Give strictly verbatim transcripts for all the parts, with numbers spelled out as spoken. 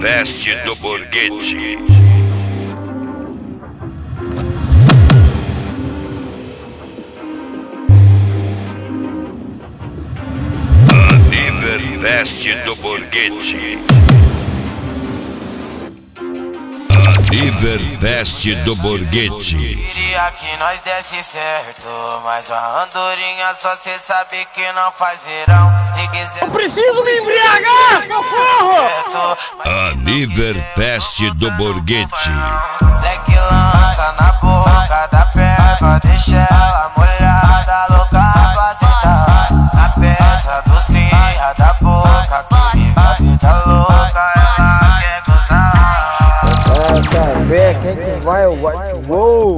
Fest do Borghetti. Fest do Borghetti. Aniverfest do Borghetti. Dia que nós desce certo, mas a andorinha só cê sabe que não faz verão. Se quiser... Eu preciso me embriagar, socorro! Aniverfest do Borghetti. Leque lança na boca da perna, deixa ela molhada, louca pra sentar. Na peça dos cria da boca, que vive a vida louca, ela quer gozar. Pra saber quem que vai o White Wall.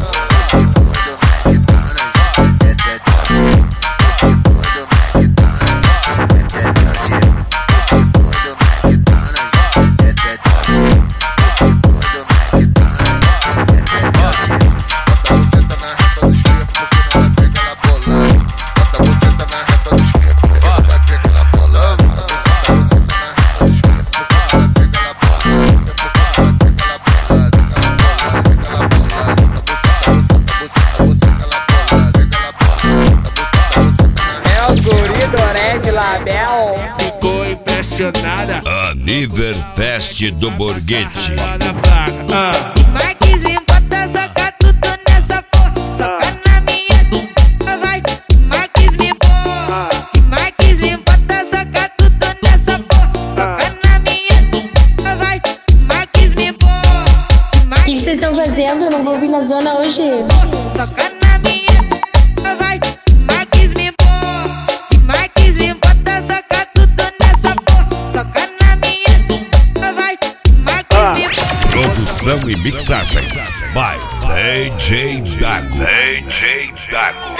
Ficou impressionada. Aniverfest do Borghetti. Marquinhos, bota soca tudo nessa porra. Soca na minha bunda, vai. Marquinhos, me porra. Marquinhos, bota soca tudo nessa porra. Soca na minha bunda, vai. Marquinhos, me porra. O que vocês estão fazendo? Eu não vou vir na zona hoje. Soca na minha bunda, vai. Marquinhos, me porra. Marquinhos, me bota soca tudo nessa porra. Soca na minha bunda, vai. Marquinhos, me porra. Produção e mixagem by D J Dago. D J Dago.